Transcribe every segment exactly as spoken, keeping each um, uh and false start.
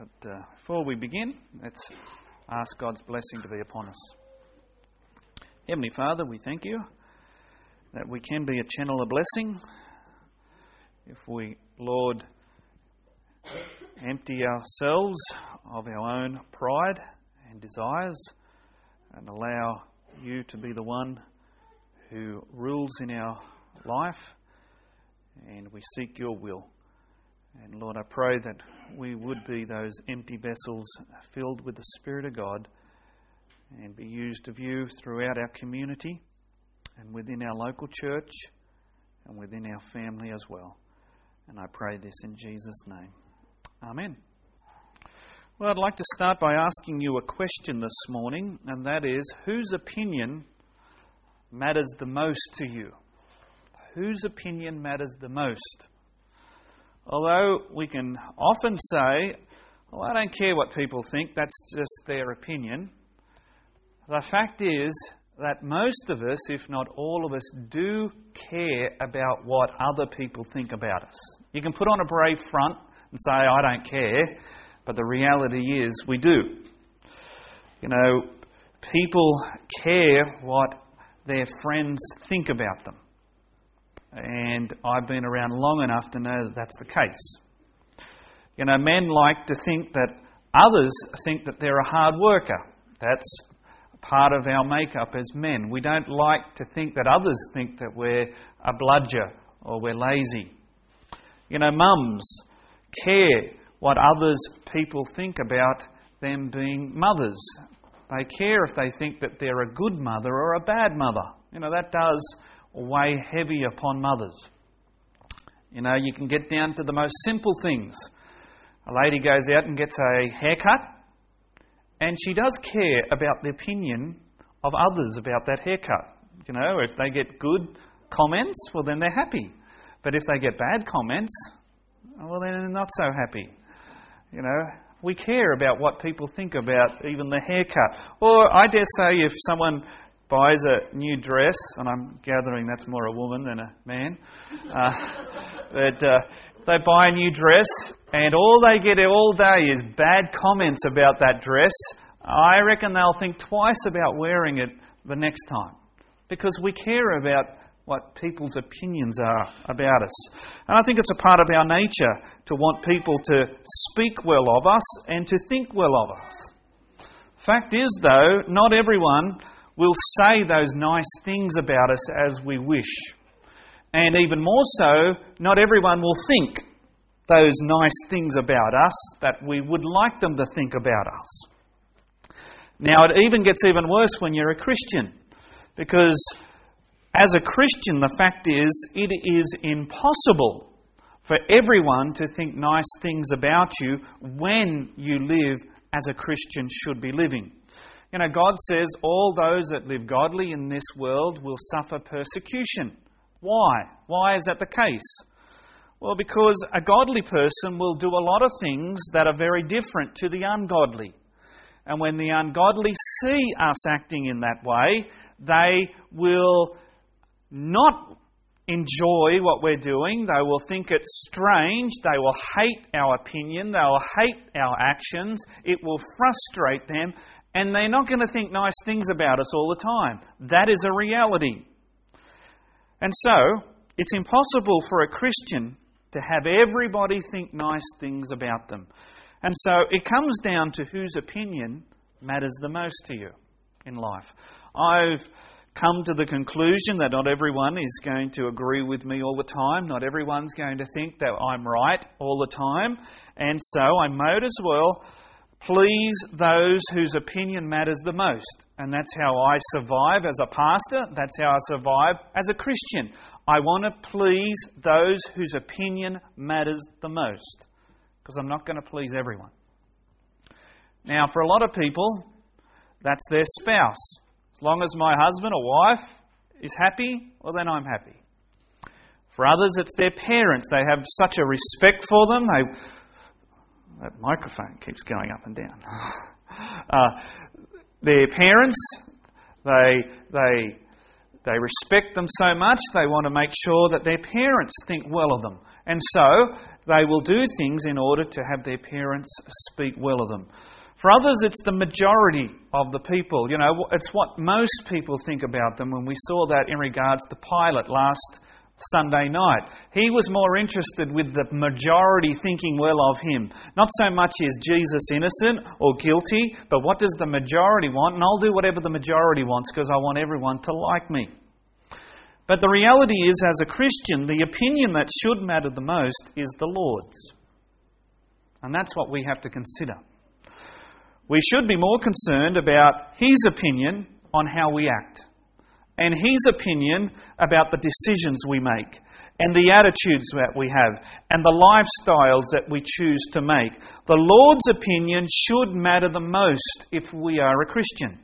But uh, before we begin, let's ask God's blessing to be upon us. Heavenly Father, we thank you that we can be a channel of blessing if we, Lord, empty ourselves of our own pride and desires and allow you to be the one who rules in our life, and we seek your will. And Lord, I pray that we would be those empty vessels filled with the Spirit of God and be used of you throughout our community and within our local church and within our family as well. And I pray this in Jesus' name. Amen. Well, I'd like to start by asking you a question this morning, and that is, whose opinion matters the most to you? Whose opinion matters the most? Although we can often say, well, I don't care what people think, that's just their opinion. The fact is that most of us, if not all of us, do care about what other people think about us. You can put on a brave front and say, I don't care, but the reality is we do. You know, people care what their friends think about them. And I've been around long enough to know that that's the case. You know, men like to think that others think that they're a hard worker. That's part of our makeup as men. We don't like to think that others think that we're a bludger or we're lazy. You know, mums care what others people think about them being mothers. They care if they think that they're a good mother or a bad mother. You know, that does weigh heavy upon mothers. You know, you can get down to the most simple things. A lady goes out and gets a haircut, and she does care about the opinion of others about that haircut. You know, if they get good comments, well, then they're happy. But if they get bad comments, well, then they're not so happy. You know, we care about what people think about even the haircut. Or I dare say if someone buys a new dress, and I'm gathering that's more a woman than a man, uh, but uh, they buy a new dress and all they get all day is bad comments about that dress, I reckon they'll think twice about wearing it the next time, because we care about what people's opinions are about us. And I think it's a part of our nature to want people to speak well of us and to think well of us. Fact is, though, not everyone will say those nice things about us as we wish. And even more so, not everyone will think those nice things about us that we would like them to think about us. Now, it even gets even worse when you're a Christian, because as a Christian, the fact is, it is impossible for everyone to think nice things about you when you live as a Christian should be living. You know, God says all those that live godly in this world will suffer persecution. Why? Why is that the case? Well, because a godly person will do a lot of things that are very different to the ungodly. And when the ungodly see us acting in that way, they will not enjoy what we're doing. They will think it's strange. They will hate our opinion. They will hate our actions. It will frustrate them. And they're not going to think nice things about us all the time. That is a reality. And so, it's impossible for a Christian to have everybody think nice things about them. And so, it comes down to whose opinion matters the most to you in life. I've come to the conclusion that not everyone is going to agree with me all the time. Not everyone's going to think that I'm right all the time. And so, I might as well please those whose opinion matters the most. And that's how I survive as a pastor. That's how I survive as a Christian. I want to please those whose opinion matters the most, because I'm not going to please everyone. Now, for a lot of people, that's their spouse. As long as my husband or wife is happy, well, then I'm happy. For others, it's their parents. They have such a respect for them. They That microphone keeps going up and down. Uh, their parents, they they they respect them so much, they want to make sure that their parents think well of them. And so they will do things in order to have their parents speak well of them. For others, it's the majority of the people. You know, it's what most people think about them. When we saw that in regards to Pilate last Sunday night, he was more interested with the majority thinking well of him. Not so much is Jesus innocent or guilty, but what does the majority want? And I'll do whatever the majority wants because I want everyone to like me. But the reality is, as a Christian, the opinion that should matter the most is the Lord's. And that's what we have to consider. We should be more concerned about His opinion on how we act, and His opinion about the decisions we make, and the attitudes that we have, and the lifestyles that we choose to make. The Lord's opinion should matter the most if we are a Christian.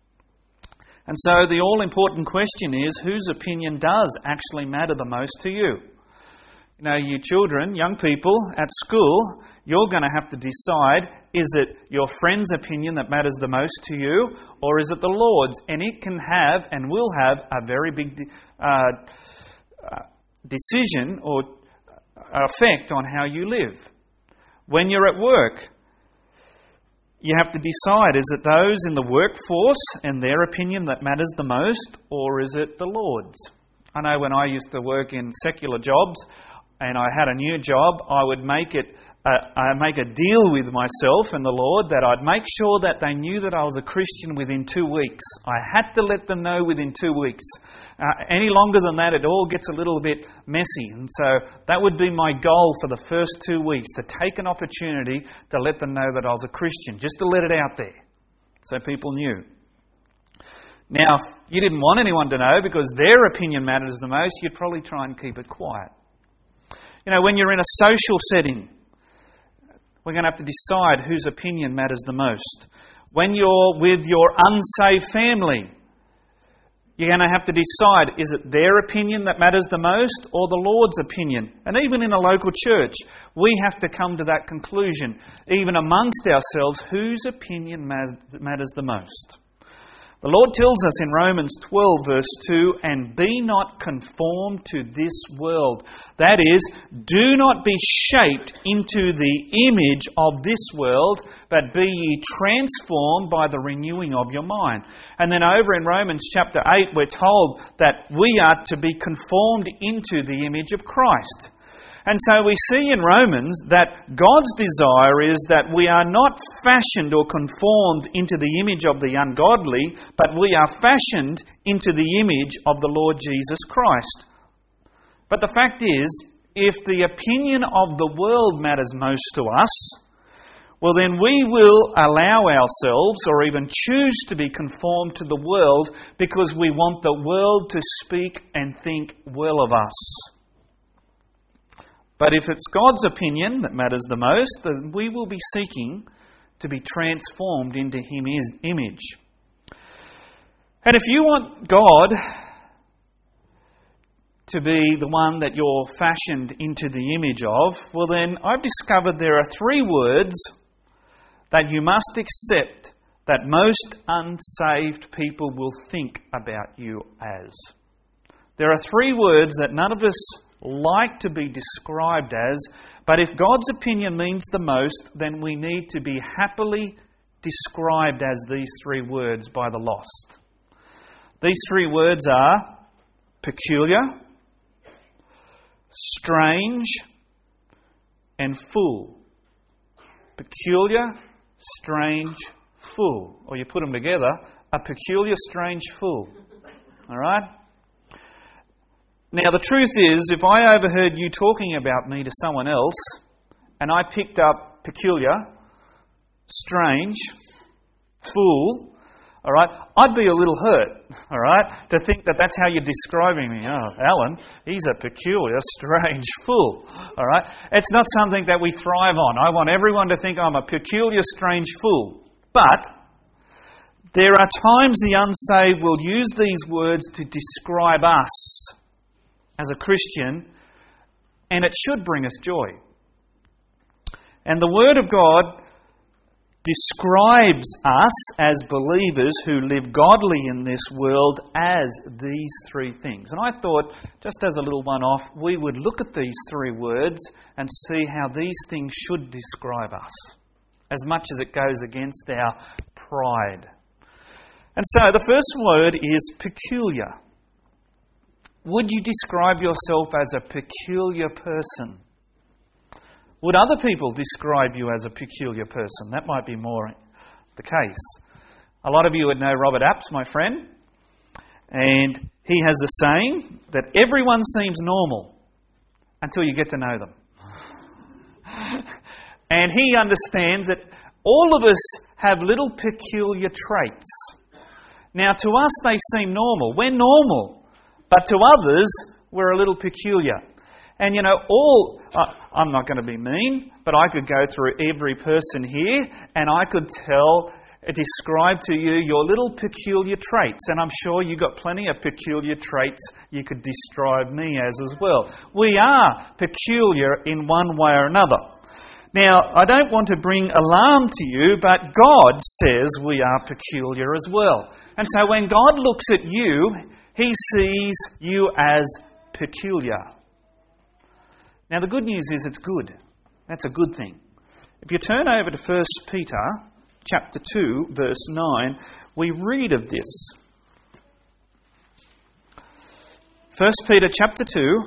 And so the all-important question is, whose opinion does actually matter the most to you? You know, you children, young people at school, you're going to have to decide, is it your friend's opinion that matters the most to you, or is it the Lord's? And it can have and will have a very big uh, uh, decision or effect on how you live. When you're at work, you have to decide, is it those in the workforce and their opinion that matters the most, or is it the Lord's? I know when I used to work in secular jobs and I had a new job, I would make it uh, I make a deal with myself and the Lord that I'd make sure that they knew that I was a Christian within two weeks. I had to let them know within two weeks. Uh, any longer than that, it all gets a little bit messy. And so that would be my goal for the first two weeks, to take an opportunity to let them know that I was a Christian, just to let it out there so people knew. Now, if you didn't want anyone to know because their opinion matters the most, you'd probably try and keep it quiet. You know, when you're in a social setting, we're going to have to decide whose opinion matters the most. When you're with your unsaved family, you're going to have to decide, is it their opinion that matters the most or the Lord's opinion? And even in a local church, we have to come to that conclusion, even amongst ourselves, whose opinion matters the most. The Lord tells us in Romans twelve verse two, and be not conformed to this world. That is, do not be shaped into the image of this world, but be ye transformed by the renewing of your mind. And then over in Romans chapter eight, we're told that we are to be conformed into the image of Christ. And so we see in Romans that God's desire is that we are not fashioned or conformed into the image of the ungodly, but we are fashioned into the image of the Lord Jesus Christ. But the fact is, if the opinion of the world matters most to us, well then we will allow ourselves or even choose to be conformed to the world because we want the world to speak and think well of us. But if it's God's opinion that matters the most, then we will be seeking to be transformed into His image. And if you want God to be the one that you're fashioned into the image of, well then I've discovered there are three words that you must accept that most unsaved people will think about you as. There are three words that none of us like to be described as, but if God's opinion means the most, then we need to be happily described as these three words by the lost. These three words are peculiar, strange, and fool. Peculiar, strange, fool. Or you put them together, a peculiar, strange fool. All right? Now, the truth is, if I overheard you talking about me to someone else, and I picked up peculiar, strange, fool, all right, I'd be a little hurt, all right, to think that that's how you're describing me. Oh, Alan, he's a peculiar, strange fool, all right. It's not something that we thrive on. I want everyone to think I'm a peculiar, strange fool. But there are times the unsaved will use these words to describe us as a Christian, and it should bring us joy. And the Word of God describes us as believers who live godly in this world as these three things. And I thought, just as a little one-off, we would look at these three words and see how these things should describe us, as much as it goes against our pride. And so the first word is peculiar. Would you describe yourself as a peculiar person? Would other people describe you as a peculiar person? That might be more the case. A lot of you would know Robert Apps, my friend, and he has a saying that everyone seems normal until you get to know them. And he understands that all of us have little peculiar traits. Now, to us they seem normal. We're normal. But to others, we're a little peculiar. And, you know, all... Uh, I'm not going to be mean, but I could go through every person here and I could tell, describe to you your little peculiar traits. And I'm sure you've got plenty of peculiar traits you could describe me as as well. We are peculiar in one way or another. Now, I don't want to bring alarm to you, but God says we are peculiar as well. And so when God looks at you, He sees you as peculiar. Now, the good news is it's good. That's a good thing. If you turn over to First Peter chapter two, verse nine, we read of this. First Peter chapter two,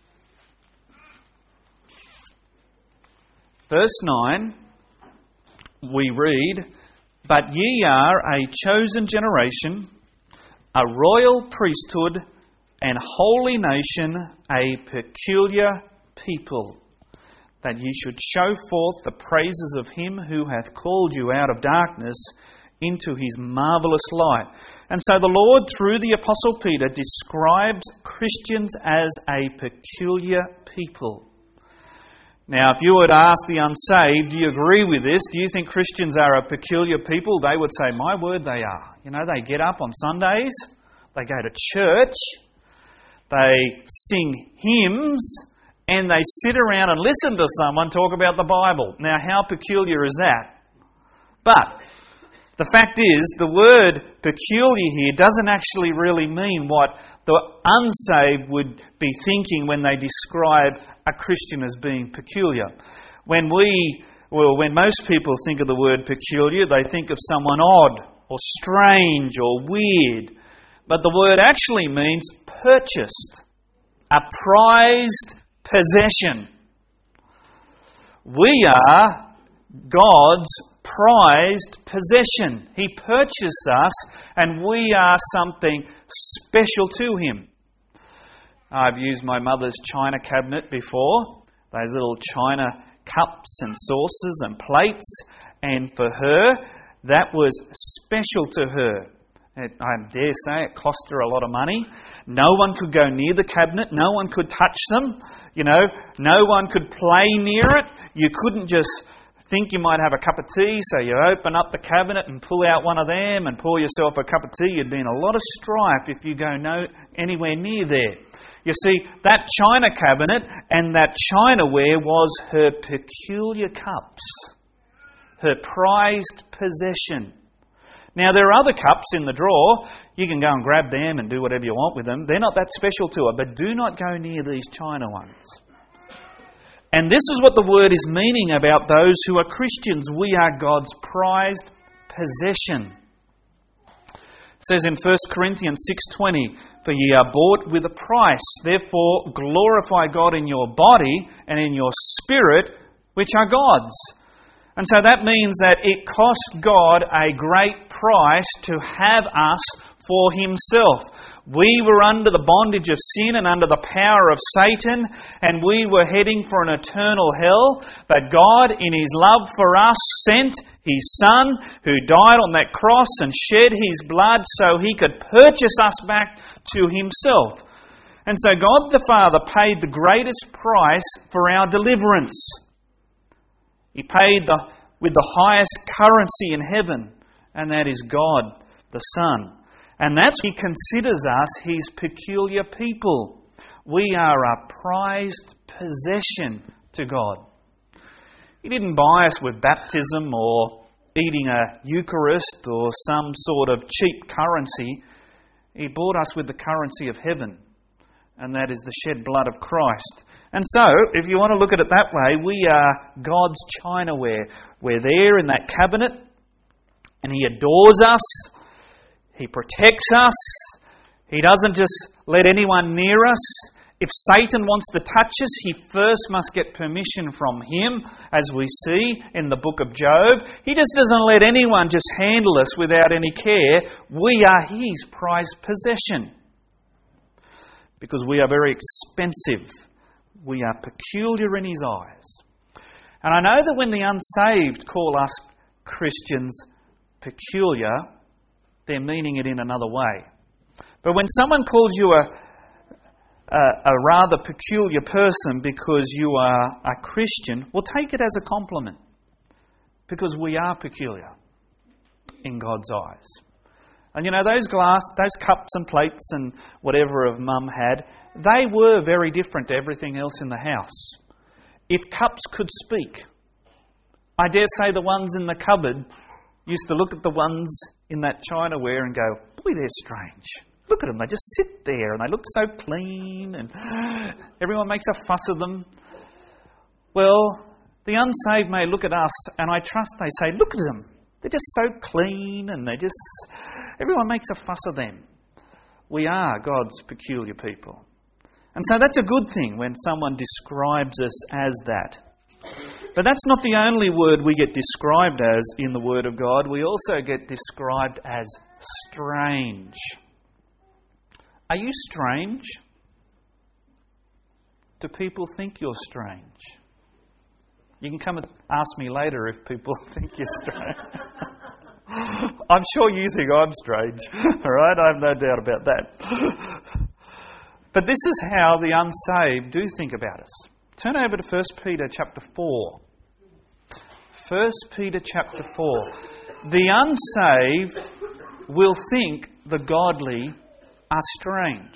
verse nine, we read, "But ye are a chosen generation, a royal priesthood, and holy nation, a peculiar people, that ye should show forth the praises of Him who hath called you out of darkness into His marvellous light." And so the Lord, through the Apostle Peter, describes Christians as a peculiar people. Now, if you were to ask the unsaved, do you agree with this? Do you think Christians are a peculiar people? They would say, my word, they are. You know, they get up on Sundays, they go to church, they sing hymns, and they sit around and listen to someone talk about the Bible. Now, how peculiar is that? But the fact is, the word peculiar here doesn't actually really mean what the unsaved would be thinking when they describe a Christian as being peculiar. When we, well, when most people think of the word peculiar, they think of someone odd or strange or weird. But the word actually means purchased, a prized possession. We are God's prized possession. He purchased us and we are something special to Him. I've used my mother's china cabinet before, those little china cups and saucers and plates, and for her, that was special to her. It, I dare say it cost her a lot of money. No one could go near the cabinet. No one could touch them. You know, no one could play near it. You couldn't just think you might have a cup of tea, so you open up the cabinet and pull out one of them and pour yourself a cup of tea. You'd be in a lot of strife if you go no anywhere near there. You see, that china cabinet and that chinaware was her peculiar cups, her prized possession. Now, there are other cups in the drawer. You can go and grab them and do whatever you want with them. They're not that special to her, but do not go near these china ones. And this is what the word is meaning about those who are Christians. We are God's prized possession. It says in First Corinthians six twenty, "For ye are bought with a price. Therefore glorify God in your body and in your spirit, which are God's." And so that means that it cost God a great price to have us for Himself. We were under the bondage of sin and under the power of Satan, and we were heading for an eternal hell. But God, in His love for us, sent His Son, who died on that cross and shed His blood so He could purchase us back to Himself. And so God the Father paid the greatest price for our deliverance. He paid the, with the highest currency in heaven, and that is God the Son. And that's He considers us His peculiar people. We are a prized possession to God. He didn't buy us with baptism or eating a Eucharist or some sort of cheap currency. He bought us with the currency of heaven, and that is the shed blood of Christ. And so, if you want to look at it that way, we are God's chinaware. We're there in that cabinet, and He adores us. He protects us. He doesn't just let anyone near us. If Satan wants to touch us, he first must get permission from Him, as we see in the book of Job. He just doesn't let anyone just handle us without any care. We are His prized possession, because we are very expensive. We are peculiar in His eyes. And I know that when the unsaved call us Christians peculiar, they're meaning it in another way. But when someone calls you a, a, a rather peculiar person because you are a Christian, we'll take it as a compliment, because we are peculiar in God's eyes. And you know, those glass, those cups and plates and whatever of Mum had, they were very different to everything else in the house. If cups could speak, I dare say the ones in the cupboard used to look at the ones in that chinaware and go, boy, they're strange. Look at them, they just sit there and they look so clean and everyone makes a fuss of them. Well, the unsaved may look at us and I trust they say, look at them. They're just so clean and they just, everyone makes a fuss of them. We are God's peculiar people. And so that's a good thing when someone describes us as that. But that's not the only word we get described as in the Word of God. We also get described as strange. Are you strange? Do people think you're strange? You can come and ask me later if people think you're strange. I'm sure you think I'm strange. All right, I have no doubt about that. But this is how the unsaved do think about us. Turn over to First Peter chapter four. First Peter chapter four. The unsaved will think the godly are strange.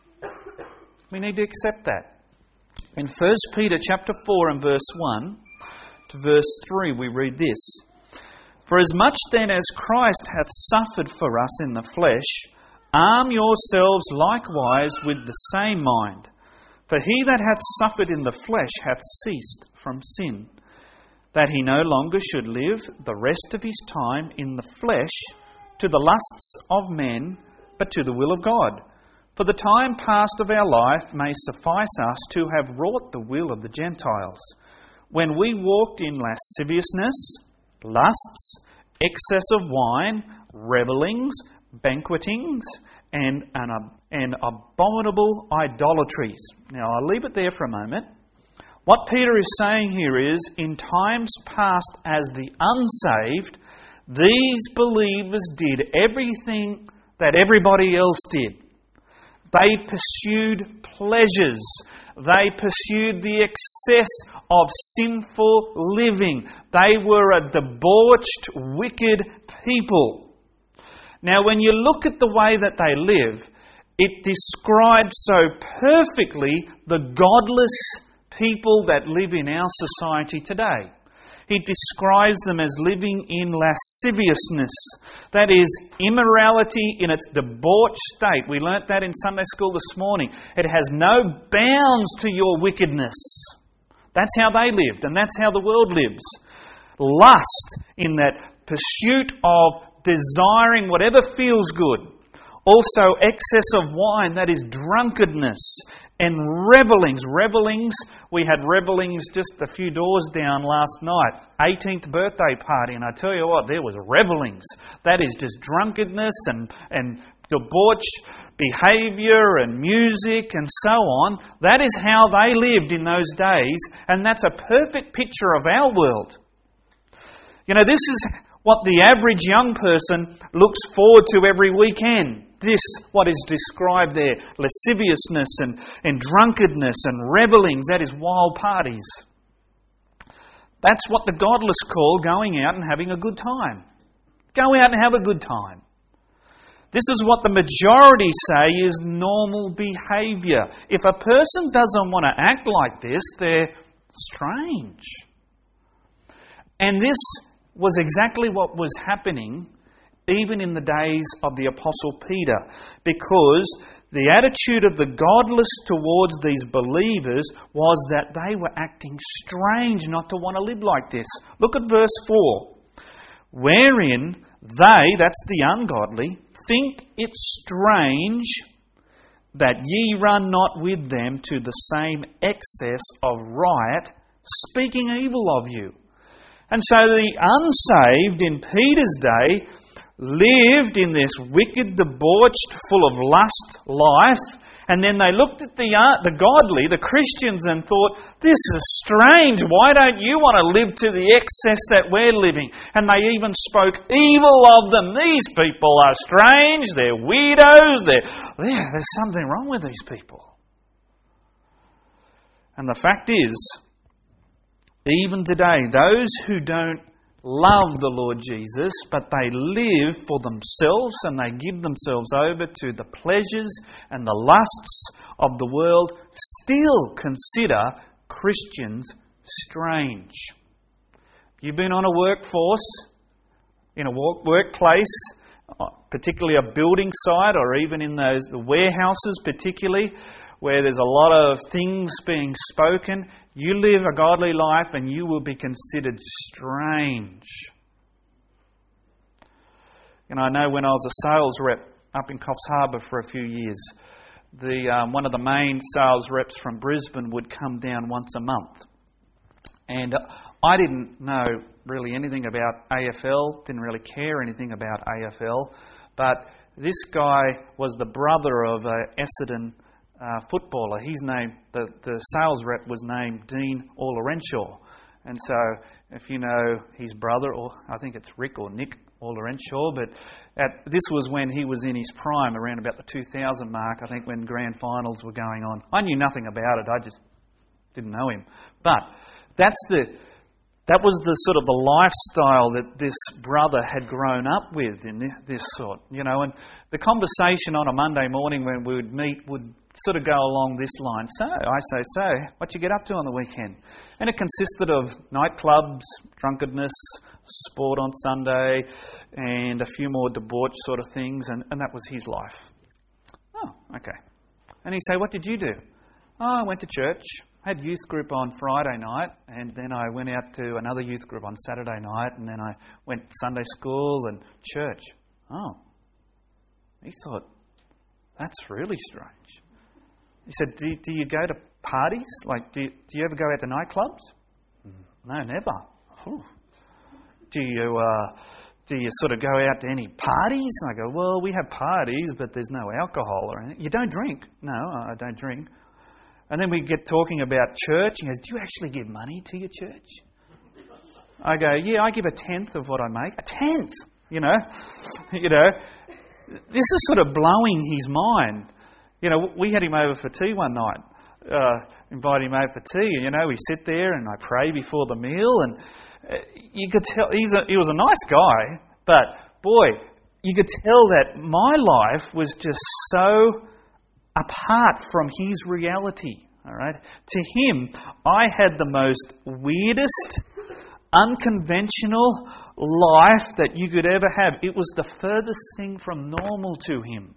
We need to accept that. In First Peter chapter four and verse one to verse three, we read this. For as much then as Christ hath suffered for us in the flesh, arm yourselves likewise with the same mind. For he that hath suffered in the flesh hath ceased from sin, that he no longer should live the rest of his time in the flesh to the lusts of men, but to the will of God. For the time past of our life may suffice us to have wrought the will of the Gentiles, when we walked in lasciviousness, lusts, excess of wine, revellings, banquetings, and, and, and abominable idolatries. Now, I'll leave it there for a moment. What Peter is saying here is, in times past as the unsaved, these believers did everything that everybody else did. They pursued pleasures. They pursued the excess of sinful living. They were a debauched, wicked people. Now, when you look at the way that they live, it describes so perfectly the godless people that live in our society today. He describes them as living in lasciviousness. That is, immorality in its debauched state. We learnt that in Sunday school this morning. It has no bounds to your wickedness. That's how they lived, and that's how the world lives. Lust in that pursuit of desiring whatever feels good. Also, excess of wine, that is drunkenness. And revellings. Revellings, we had revellings just a few doors down last night. eighteenth birthday party, and I tell you what, there was revellings. That is just drunkenness and, and debauched behaviour and music and so on. That is how they lived in those days, and that's a perfect picture of our world. You know, this is what the average young person looks forward to every weekend. This, what is described there, lasciviousness and, and drunkenness and revellings, that is wild parties. That's what the godless call going out and having a good time. Go out and have a good time. This is what the majority say is normal behaviour. If a person doesn't want to act like this, they're strange. And this was exactly what was happening even in the days of the Apostle Peter, because the attitude of the godless towards these believers was that they were acting strange not to want to live like this. Look at verse four. Wherein they, that's the ungodly, think it strange that ye run not with them to the same excess of riot, speaking evil of you. And so the unsaved in Peter's day lived in this wicked, debauched, full of lust life, and then they looked at the uh, the godly, the Christians, and thought, this is strange, why don't you want to live to the excess that we're living? And they even spoke evil of them. These people are strange, they're weirdos, they're, yeah, there's something wrong with these people. And the fact is, even today, those who don't love the Lord Jesus, but they live for themselves and they give themselves over to the pleasures and the lusts of the world, still consider Christians strange. You've been on a workforce, in a workplace, particularly a building site, or even in those the warehouses particularly, where there's a lot of things being spoken. You live a godly life and you will be considered strange. You know, I know when I was a sales rep up in Coffs Harbour for a few years, the um, one of the main sales reps from Brisbane would come down once a month. And I didn't know really anything about A F L, didn't really care anything about A F L, but this guy was the brother of a Essendon Uh, footballer. His name, the, the sales rep was named Dean Orler-Renshaw. And so, if you know his brother, or I think it's Rick or Nick Orler-Renshaw, but at, this was when he was in his prime, around about the two thousand mark, I think, when grand finals were going on. I knew nothing about it, I just didn't know him. But that's the that was the sort of the lifestyle that this brother had grown up with in this, this sort, you know. And the conversation on a Monday morning when we would meet would sort of go along this line. So, I say, so, what you get up to on the weekend? And it consisted of nightclubs, drunkenness, sport on Sunday, and a few more debauched sort of things, and, and that was his life. Oh, okay. And he'd say, what did you do? Oh, I went to church, had youth group on Friday night, and then I went out to another youth group on Saturday night, and then I went to Sunday school and church. Oh. He thought, that's really strange. He said, do, do you go to parties? Like, do you, do you ever go out to nightclubs? Mm. No, never. Ooh. Do you uh, do you sort of go out to any parties? And I go, well, we have parties, but there's no alcohol or anything. You don't drink? No, I don't drink. And then we get talking about church. He goes, do you actually give money to your church? I go, yeah, I give a tenth of what I make. A tenth, you know. you know, this is sort of blowing his mind. You know, we had him over for tea one night, uh, invited him over for tea, and, you know, we sit there and I pray before the meal, and uh, you could tell, he's a, he was a nice guy, but, boy, you could tell that my life was just so apart from his reality, all right? To him, I had the most weirdest, unconventional life that you could ever have. It was the furthest thing from normal to him.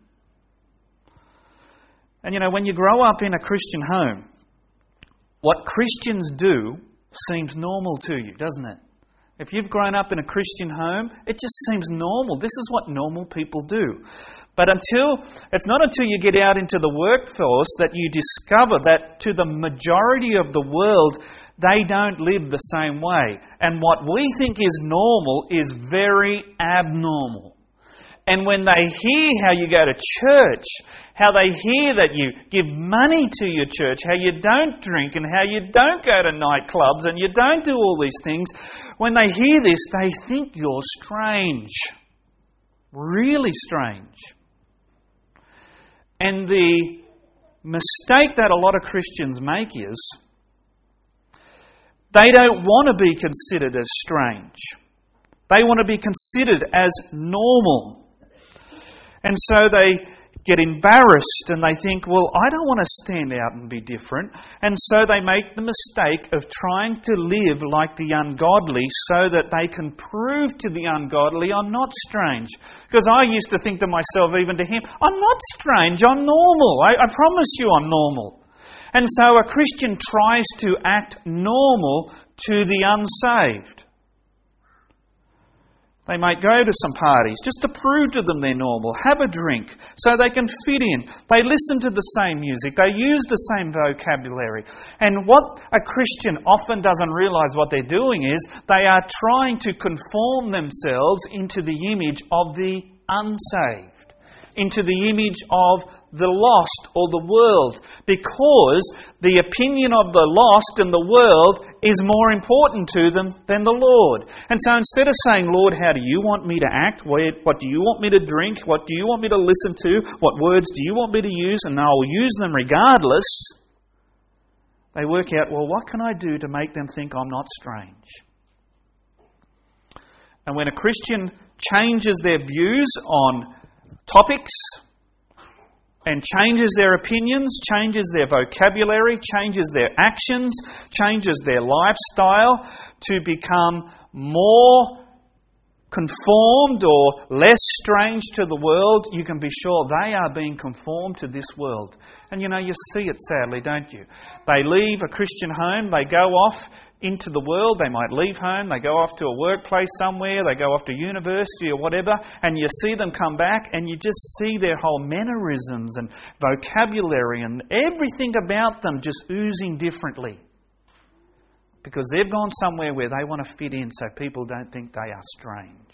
And, you know, when you grow up in a Christian home, what Christians do seems normal to you, doesn't it? If you've grown up in a Christian home, it just seems normal. This is what normal people do. But until it's not until you get out into the workforce that you discover that to the majority of the world, they don't live the same way. And what we think is normal is very abnormal. And when they hear how you go to church, how they hear that you give money to your church, how you don't drink and how you don't go to nightclubs and you don't do all these things, when they hear this, they think you're strange. Really strange. And the mistake that a lot of Christians make is they don't want to be considered as strange. They want to be considered as normal. And so they get embarrassed and they think, well, I don't want to stand out and be different. And so they make the mistake of trying to live like the ungodly so that they can prove to the ungodly, I'm not strange. Because I used to think to myself, even to him, I'm not strange, I'm normal. I, I promise you I'm normal. And so a Christian tries to act normal to the unsaved. They might go to some parties just to prove to them they're normal, have a drink so they can fit in. They listen to the same music, they use the same vocabulary. And what a Christian often doesn't realise what they're doing is they are trying to conform themselves into the image of the unsaved, into the image of the lost or the world, because the opinion of the lost and the world is more important to them than the Lord. And so instead of saying, Lord, how do you want me to act? What do you want me to drink? What do you want me to listen to? What words do you want me to use? And I will use them regardless. They work out, well, what can I do to make them think I'm not strange? And when a Christian changes their views on topics and changes their opinions, changes their vocabulary, changes their actions, changes their lifestyle to become more conformed or less strange to the world, you can be sure they are being conformed to this world. And you know, you see it sadly, don't you? They leave a Christian home, they go off into the world, they might leave home, they go off to a workplace somewhere, they go off to university or whatever, and you see them come back and you just see their whole mannerisms and vocabulary and everything about them just oozing differently. Because they've gone somewhere where they want to fit in so people don't think they are strange.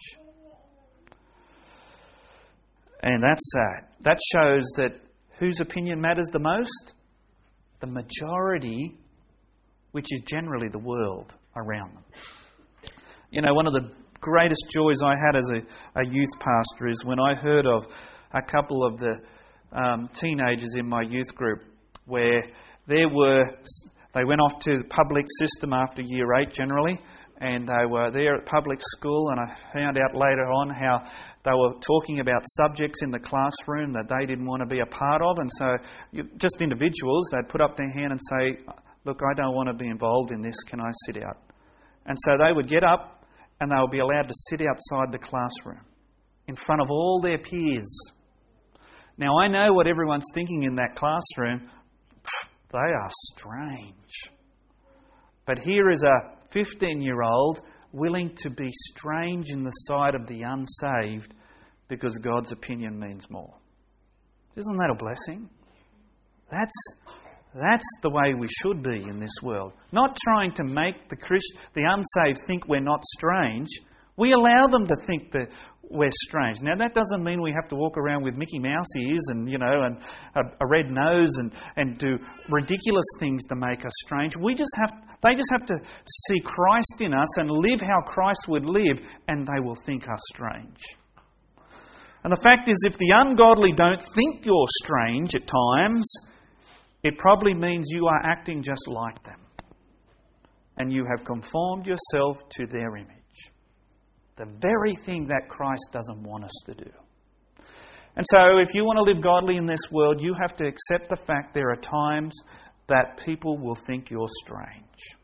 And that's sad. That shows that whose opinion matters the most? The majority, which is generally the world around them. You know, one of the greatest joys I had as a, a youth pastor is when I heard of a couple of the um, teenagers in my youth group where there were... They went off to the public system after year eight generally, and they were there at public school, and I found out later on how they were talking about subjects in the classroom that they didn't want to be a part of. And so you, just individuals, they'd put up their hand and say, look, I don't want to be involved in this, can I sit out? And so they would get up and they would be allowed to sit outside the classroom in front of all their peers. Now I know what everyone's thinking in that classroom. They are strange. But here is a fifteen-year-old willing to be strange in the sight of the unsaved because God's opinion means more. Isn't that a blessing? That's, that's the way we should be in this world. Not trying to make the Christ, the unsaved think we're not strange. We allow them to think that we're strange. Now, that doesn't mean we have to walk around with Mickey Mouse ears and, you know, and a, a red nose and, and do ridiculous things to make us strange. We just have, they just have to see Christ in us and live how Christ would live, and they will think us strange. And the fact is, if the ungodly don't think you're strange at times, it probably means you are acting just like them. And you have conformed yourself to their image. The very thing that Christ doesn't want us to do. And so if you want to live godly in this world, you have to accept the fact there are times that people will think you're strange.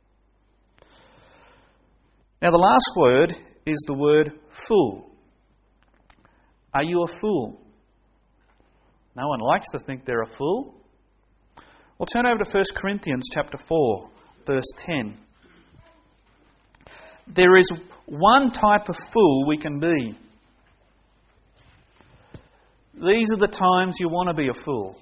Now the last word is the word fool. Are you a fool? No one likes to think they're a fool. Well, turn over to First Corinthians chapter four, verse ten. There is one type of fool we can be. These are the times you want to be a fool.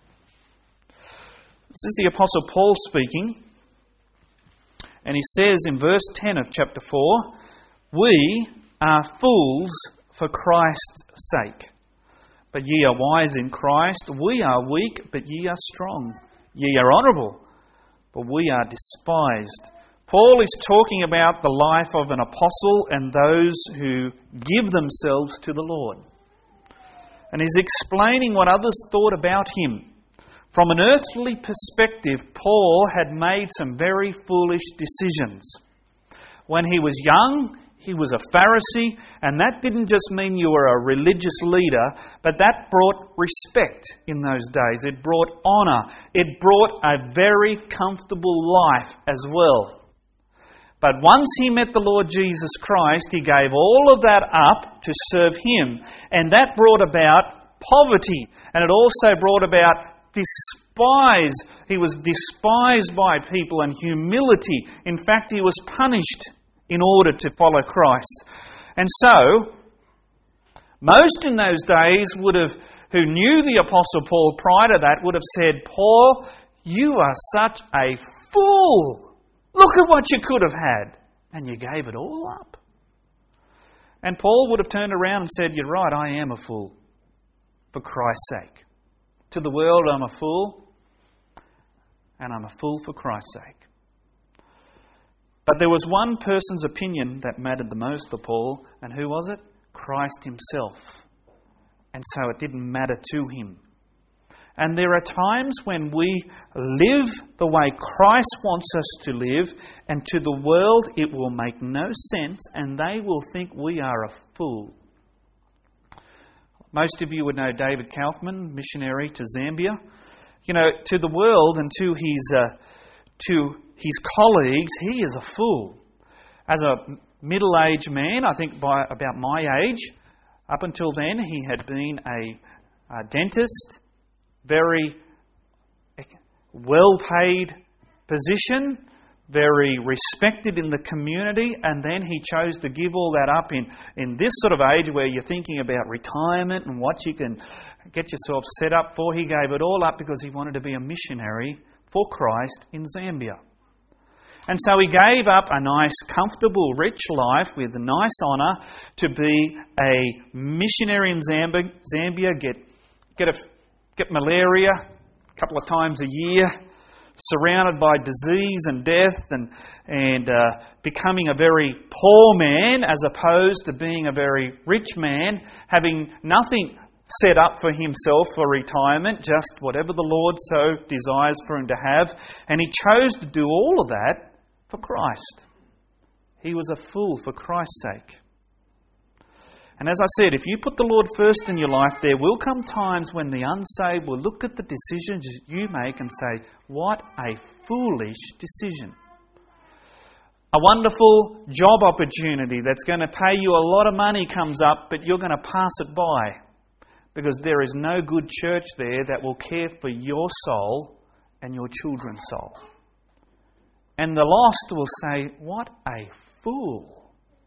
This is the Apostle Paul speaking. And he says in verse ten of chapter four, we are fools for Christ's sake. But ye are wise in Christ. We are weak, but ye are strong. Ye are honourable, but we are despised. Paul is talking about the life of an apostle and those who give themselves to the Lord. And he's explaining what others thought about him. From an earthly perspective, Paul had made some very foolish decisions. When he was young, He was a Pharisee, and that didn't just mean you were a religious leader, but that brought respect in those days. It brought honour. It brought a very comfortable life as well. But once he met the Lord Jesus Christ, he gave all of that up to serve him. And that brought about poverty. And it also brought about despise. He was despised by people, and humility. In fact, he was punished in order to follow Christ. And so, most in those days would have, who knew the Apostle Paul prior to that, would have said, Paul, you are such a fool. Look at what you could have had. And you gave it all up. And Paul would have turned around and said, you're right, I am a fool for Christ's sake. To the world, I'm a fool, and I'm a fool for Christ's sake. But there was one person's opinion that mattered the most to Paul, and who was it? Christ himself. And so it didn't matter to him. And there are times when we live the way Christ wants us to live, and to the world it will make no sense, and they will think we are a fool. Most of you would know David Kaufman, missionary to Zambia. You know, to the world and to his uh, to his colleagues, he is a fool. As a middle-aged man, I think by about my age, up until then he had been a, a dentist, very well-paid position, very respected in the community, and then he chose to give all that up in, in this sort of age where you're thinking about retirement and what you can get yourself set up for. He gave it all up because he wanted to be a missionary for Christ in Zambia. And so he gave up a nice, comfortable, rich life with a nice honour to be a missionary in Zambia, Zambia get, get, a, get malaria a couple of times a year, surrounded by disease and death, and and uh, becoming a very poor man as opposed to being a very rich man, having nothing set up for himself for retirement, just whatever the Lord so desires for him to have. And he chose to do all of that for Christ. He was a fool for Christ's sake. And as I said, if you put the Lord first in your life, there will come times when the unsaved will look at the decisions you make and say, what a foolish decision. A wonderful job opportunity that's going to pay you a lot of money comes up, but you're going to pass it by because there is no good church there that will care for your soul and your children's soul. And the lost will say, what a fool.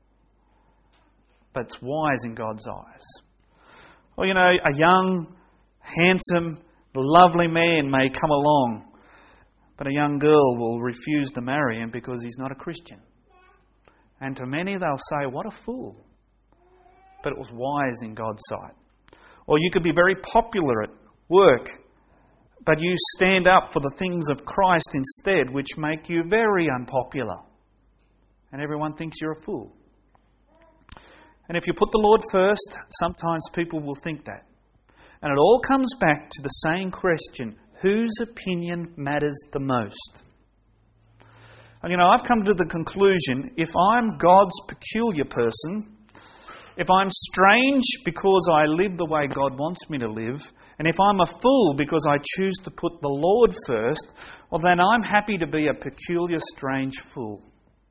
But it's wise in God's eyes. Or, you know, a young, handsome, lovely man may come along, but a young girl will refuse to marry him because he's not a Christian. And to many they'll say, what a fool. But it was wise in God's sight. Or you could be very popular at work, but you stand up for the things of Christ instead, which make you very unpopular. And everyone thinks you're a fool. And if you put the Lord first, sometimes people will think that. And it all comes back to the same question, whose opinion matters the most? And you know, I've come to the conclusion, if I'm God's peculiar person, if I'm strange because I live the way God wants me to live, and if I'm a fool because I choose to put the Lord first, well then I'm happy to be a peculiar, strange fool.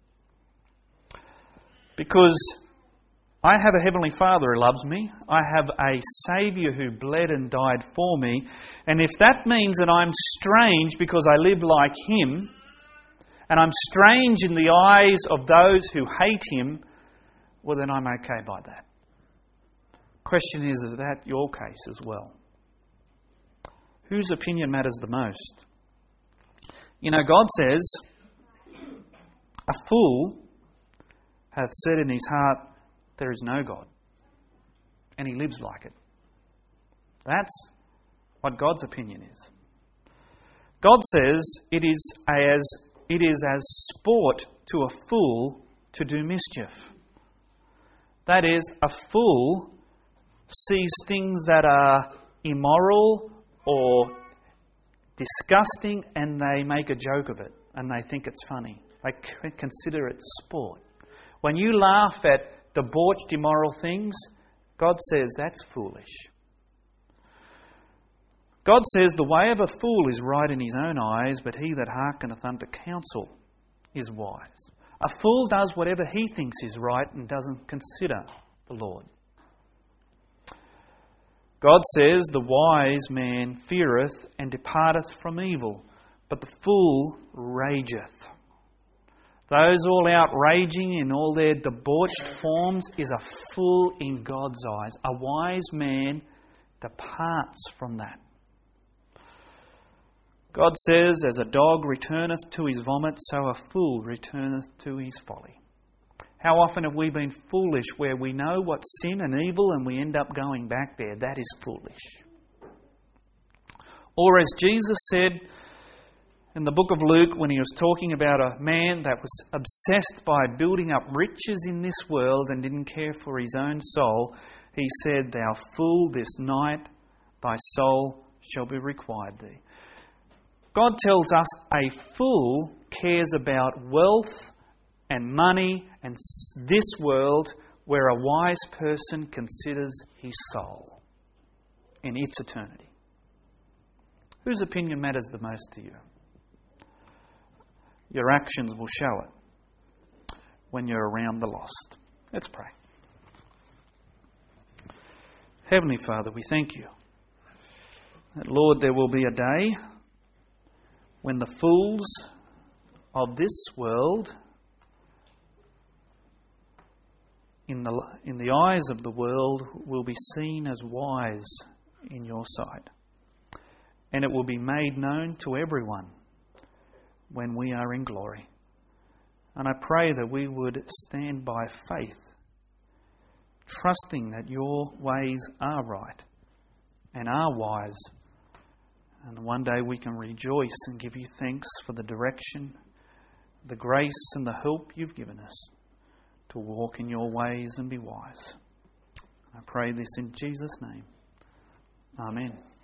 Because I have a Heavenly Father who loves me. I have a Saviour who bled and died for me. And if that means that I'm strange because I live like Him, and I'm strange in the eyes of those who hate Him, well then I'm okay by that. Question is, is that your case as well? Whose opinion matters the most? You know, God says, a fool hath said in his heart, there is no God. And he lives like it. That's what God's opinion is. God says it is as it is as sport to a fool to do mischief. That is, a fool sees things that are immoral or disgusting and they make a joke of it and they think it's funny. They consider it sport. When you laugh at debauched, immoral things, God says that's foolish. God says the way of a fool is right in his own eyes, but he that hearkeneth unto counsel is wise. A fool does whatever he thinks is right and doesn't consider the Lord. God says the wise man feareth and departeth from evil, but the fool rageth. Those all out raging in all their debauched forms is a fool in God's eyes. A wise man departs from that. God says, as a dog returneth to his vomit, so a fool returneth to his folly. How often have we been foolish where we know what's sin and evil and we end up going back there? That is foolish. Or as Jesus said in the book of Luke when he was talking about a man that was obsessed by building up riches in this world and didn't care for his own soul, he said, "Thou fool, this night thy soul shall be required thee." God tells us a fool cares about wealth and money and this world, where a wise person considers his soul in its eternity. Whose opinion matters the most to you? Your actions will show it when you're around the lost. Let's pray. Heavenly Father, we thank you that, Lord, there will be a day when the fools of this world, in the, in the eyes of the world, will be seen as wise in your sight. And it will be made known to everyone when we are in glory. And I pray that we would stand by faith, trusting that your ways are right and are wise. And one day we can rejoice and give you thanks for the direction, the grace and the help you've given us to walk in your ways and be wise. I pray this in Jesus' name. Amen.